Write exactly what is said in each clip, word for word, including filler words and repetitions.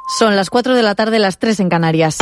Son las cuatro de la tarde, las tres en Canarias.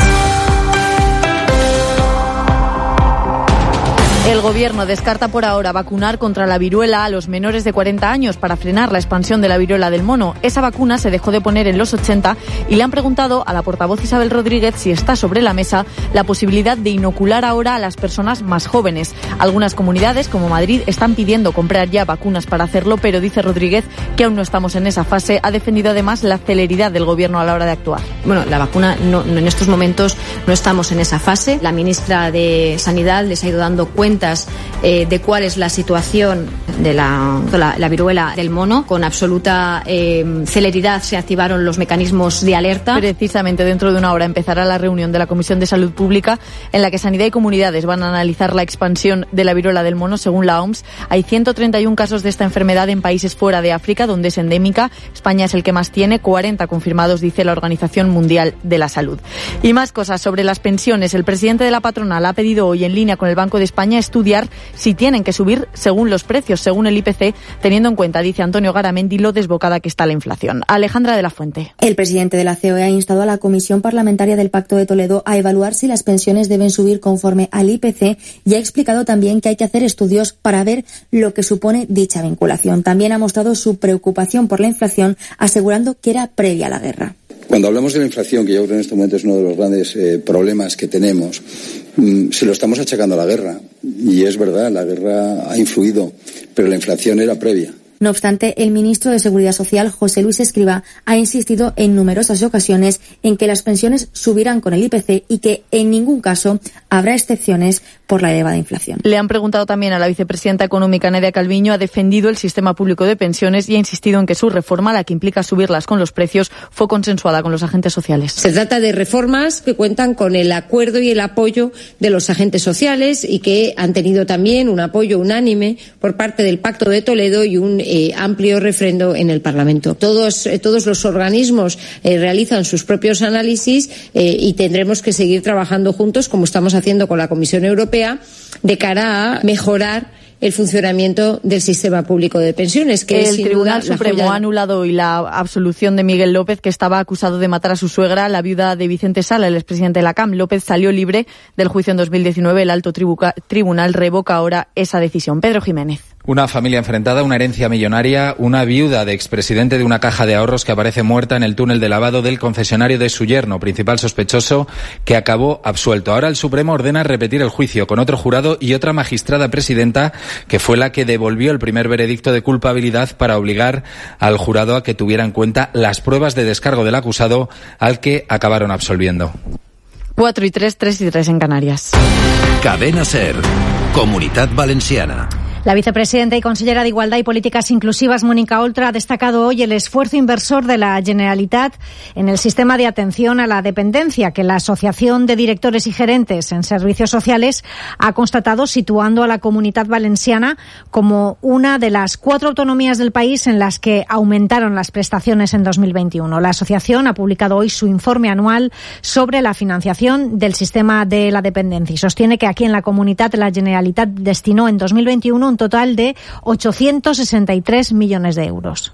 El Gobierno descarta por ahora vacunar contra la viruela a los menores de cuarenta años para frenar la expansión de la viruela del mono. Esa vacuna se dejó de poner en los ochenta y le han preguntado a la portavoz Isabel Rodríguez si está sobre la mesa la posibilidad de inocular ahora a las personas más jóvenes. Algunas comunidades, como Madrid, están pidiendo comprar ya vacunas para hacerlo, pero dice Rodríguez que aún no estamos en esa fase. Ha defendido además la celeridad del Gobierno a la hora de actuar. Bueno, la vacuna no, en estos momentos no estamos en esa fase. La ministra de Sanidad les ha ido dando cuenta Eh, de cuál es la situación de la, de la, la viruela del mono. Con absoluta eh, celeridad se activaron los mecanismos de alerta. Precisamente dentro de una hora empezará la reunión de la Comisión de Salud Pública en la que Sanidad y Comunidades van a analizar la expansión de la viruela del mono. Según la O M S, hay ciento treinta y uno casos de esta enfermedad en países fuera de África, donde es endémica. España es el que más tiene, cuarenta confirmados, dice la Organización Mundial de la Salud. Y más cosas sobre las pensiones. El presidente de la patronal ha pedido hoy, en línea con el Banco de España, estudiar si tienen que subir según los precios, según el I P C, teniendo en cuenta, dice Antonio Garamendi, lo desbocada que está la inflación. Alejandra de la Fuente. El presidente de la C O E ha instado a la Comisión Parlamentaria del Pacto de Toledo a evaluar si las pensiones deben subir conforme al I P C y ha explicado también que hay que hacer estudios para ver lo que supone dicha vinculación. También ha mostrado su preocupación por la inflación, asegurando que era previa a la guerra. Cuando hablamos de la inflación, que yo creo que en este momento es uno de los grandes eh, problemas que tenemos, mmm, se lo estamos achacando a la guerra. Y es verdad, la guerra ha influido, pero la inflación era previa. No obstante, el ministro de Seguridad Social, José Luis Escrivá, ha insistido en numerosas ocasiones en que las pensiones subirán con el I P C y que en ningún caso habrá excepciones por la elevada inflación. Le han preguntado también a la vicepresidenta económica, Nerea Calviño, ha defendido el sistema público de pensiones y ha insistido en que su reforma, la que implica subirlas con los precios, fue consensuada con los agentes sociales. Se trata de reformas que cuentan con el acuerdo y el apoyo de los agentes sociales y que han tenido también un apoyo unánime por parte del Pacto de Toledo y un Eh, amplio refrendo en el Parlamento. Todos, eh, todos los organismos eh, realizan sus propios análisis eh, y tendremos que seguir trabajando juntos, como estamos haciendo con la Comisión Europea, de cara a mejorar el funcionamiento del sistema público de pensiones, que el es, sin Tribunal duda, Supremo ha anulado hoy la absolución de Miguel López, que estaba acusado de matar a su suegra, la viuda de Vicente Sala, el expresidente de la C A M. López salió libre del juicio en dos mil diecinueve. El alto tribuca, tribunal revoca ahora esa decisión. Pedro Jiménez. Una familia enfrentada, una herencia millonaria, una viuda de expresidente de una caja de ahorros que aparece muerta en el túnel de lavado del concesionario de su yerno, principal sospechoso, que acabó absuelto. Ahora el Supremo ordena repetir el juicio con otro jurado y otra magistrada presidenta, que fue la que devolvió el primer veredicto de culpabilidad para obligar al jurado a que tuviera en cuenta las pruebas de descargo del acusado, al que acabaron absolviendo. Cuatro y tres, tres y tres en Canarias. Cadena SER, Comunitat Valenciana. La vicepresidenta y consellera de Igualdad y Políticas Inclusivas, Mónica Oltra, ha destacado hoy el esfuerzo inversor de la Generalitat en el sistema de atención a la dependencia que la Asociación de Directores y Gerentes en Servicios Sociales ha constatado, situando a la Comunitat Valenciana como una de las cuatro autonomías del país en las que aumentaron las prestaciones en dos mil veintiuno. La asociación ha publicado hoy su informe anual sobre la financiación del sistema de la dependencia y sostiene que aquí en la Comunitat la Generalitat destinó en dos mil veintiuno un total de ochocientos sesenta y tres milions d'euros.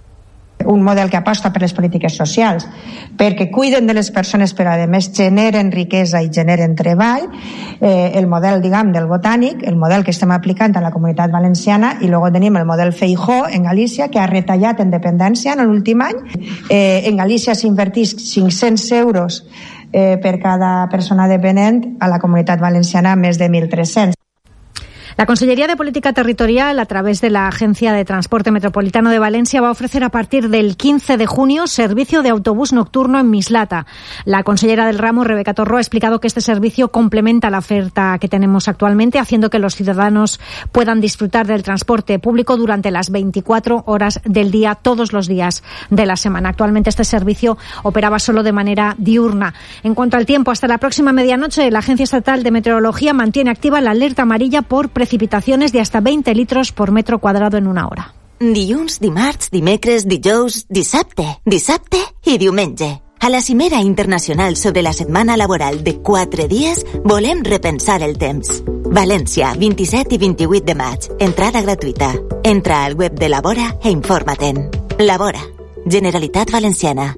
Un model que aposta per les polítiques socials, perquè cuiden de les persones però a més generen riquesa i generen treball, eh, el model, diguem, del botànic, el model que estem aplicant a la Comunitat Valenciana, i luego tenim el model Feijóo en Galícia, que ha retallat en dependència en l'últim any. Eh, en Galícia s'invertís cinc-cents euros eh, per cada persona dependent, a la Comunitat Valenciana més de mil tres-cents. La Consellería de Política Territorial, a través de la Agencia de Transporte Metropolitano de Valencia, va a ofrecer a partir del quince de junio servicio de autobús nocturno en Mislata. La consellera del ramo, Rebeca Torró, ha explicado que este servicio complementa la oferta que tenemos actualmente, haciendo que los ciudadanos puedan disfrutar del transporte público durante las veinticuatro horas del día, todos los días de la semana. Actualmente este servicio operaba solo de manera diurna. En cuanto al tiempo, hasta la próxima medianoche, la Agencia Estatal de Meteorología mantiene activa la alerta amarilla por precipitaciones de hasta veinte litros por metro cuadrado en una hora. Dilluns, dimarts, dimecres, dijous, dissabte, dissabte i diumenge. A la Cimera Internacional sobre la Setmana Laboral de quatre dies volem repensar el temps. València, vint-i-set i vint-i-vuit de maig. Entrada gratuïta. Entra al web de Labora e informa-te'n. Labora. Generalitat Valenciana.